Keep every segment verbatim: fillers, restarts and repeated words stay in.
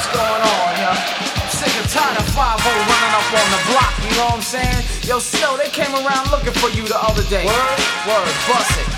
what's going on, yo? I'm sick and tired of five oh running up on the block, you know what I'm saying? Yo, still, they came around looking for you the other day. Word? Word, bust it.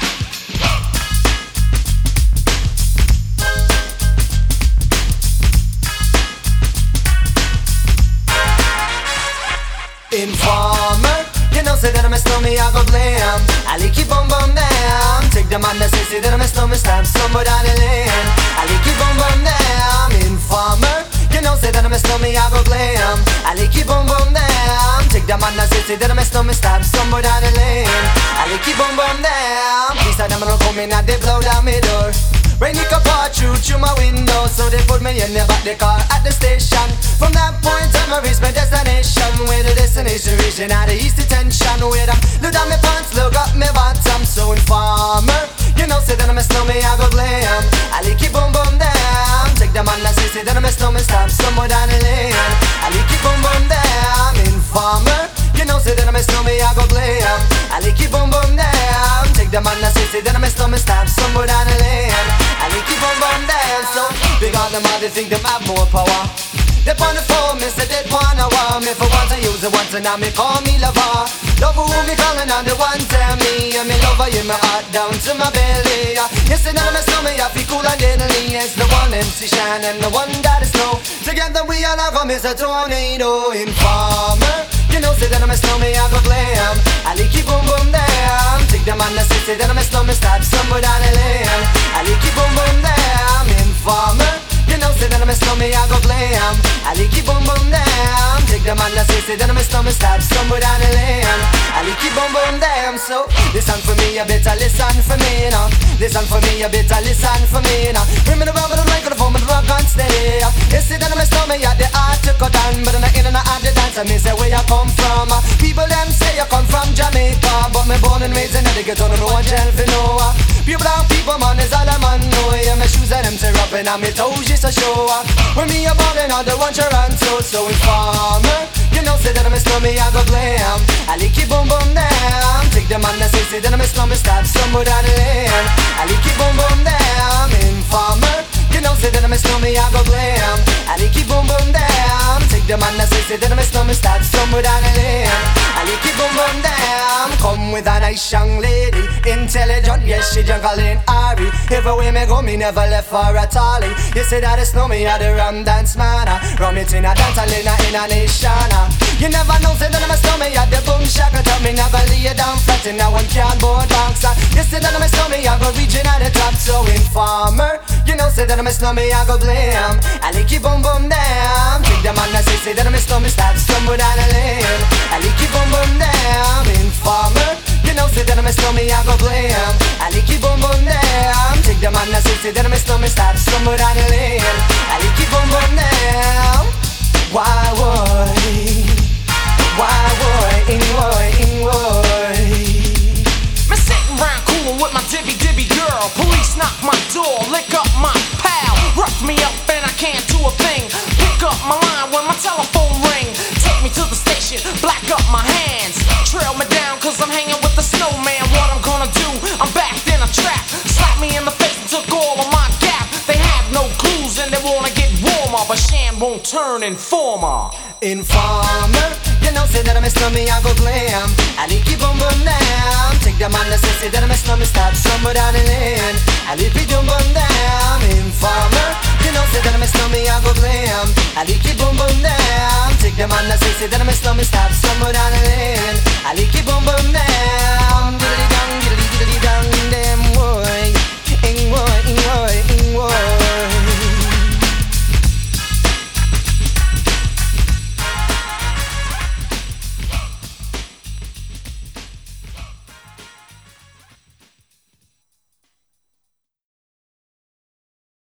Informer, you know say that I'm a snowman, I go blame. Ali keep on bum down. Take the man that say, say that I'm a snowman, stab somewhere down the lane. Ali keep on bum down. Informer, you know say that I'm a snowman, I go blame. Ali keep on bum down. Take the man that say, say that I'm a snowman, stab somewhere down the lane. Ali keep on bum down. These are them gonna come in and they blow down my door. Rain it come pour through through my window, so they put me in the back the car at the station. From that point on I reached my destination, where the destination region out of east detention. Where I look down my pants, look up my bottom. So informer, you know say that I'm a snowman, I go blame. Ali keep on bum down. Take the man that say, say that I'm a snowman, stab somewhere down the lane. Ali keep on bum down. Informer, you know say that I'm a snowman, I go blame. Ali keep on bum down. Take the man that say, say that I'm a snowman, stab somewhere down the lane. Ali keep on bum down. So big on them all, they think them have more power. They on the phone, me say they wanna want me. For once I use it once and now me call me lover. Love who me calling on the one tell me. And me lover in my heart down to my belly. You say that I'm a snowman, I feel cool and deadly. It's the one M C Shine and the one that is snow. Together we all have a miss a tornado. Informer, you know say that I'm a snowman, I go blame. Ali keep on boom down. Take the man that say, say that I'm a snowman, stab somewhere down the lane. Ali keep on boom down. Informer, you know say that I'm a snowman, I go blame. Ali keep on boom down. Take the man that say, say that I'm a snowman, stab somewhere down the lane. Ali keep on boom down. So listen for me, you better listen for me now. Listen for me, you better listen for me now. Bring me the rubber, the microphone, the rock and steady. You see that I'm a snowman, you the art to cut down. But I'm not in and out the dance, I mean say where you come from. People them say you come from Jamaica, but me born and raised in the ghetto, no one tell for no. Pure brown people, man, is all I'm on. No, yeah, my shoes and them tear up and my toes just a show. When me a ballin', all the one Toronto. So informer, you know say that I'm a snowman, I go blame. Ali keep on boom down. Take the man that say, say that I'm a snowman, stab somewhere down the lane. Ali keep on boom down. Informer, you know say that I'm a snowman, I go blame. Ali keep on boom down. Take the man that say, say that I'm a snowman, stab somewhere down the lane. Ali keep on boom down. Come with a nice young lady, intelligent, yes she jungling Ari. Everywhere me go, me never left for a tally. You say that it's no me, I the rum dance man. Rum it in a dance, I in a, in a nation. You never know, say that I'm a snowman, I the boom shaka. Tell me never lay it down flat in a one cardboard box. You say that I'm a snowman, I go reaching at the top. So informer, you know say that I'm a snowman, I go blame. Ali keep on boom down. Take the man that say, say that I'm a snowman, start stumble down the lane. Ali keep on boom down. Informer, you know say that I'm a snowman, I go blame. Ali keep on boom down. Take the man that say, say that I'm a snowman, start stumble down the lane. Ali keep on boom down. Why would, why would, in would, in would. Me sitting round coolin' with my dibby dibby girl. Police knock my door, lick up my pal. Rough me up and I can't do a thing. Pick up my line when my telephone ring. Take me to the station, black up my hands. Trail me down cause I'm hanging with the snowman. What I'm gonna do, I'm backed in a trap. Slap me in the face and took all of my gap. They have no clues and they wanna get warmer, but Shan won't turn informer. Informer, you know say that I'm a snowman, I go blame. Ali keep on boom down. Take the man that say, say that I'm a snowman, start somewhere down the lane. Ali keep on boom down. Informer, you know say that I'm a snowman, I go blame. Ali keep on boom down. Take the man that say, say that I'm a snowman, start somewhere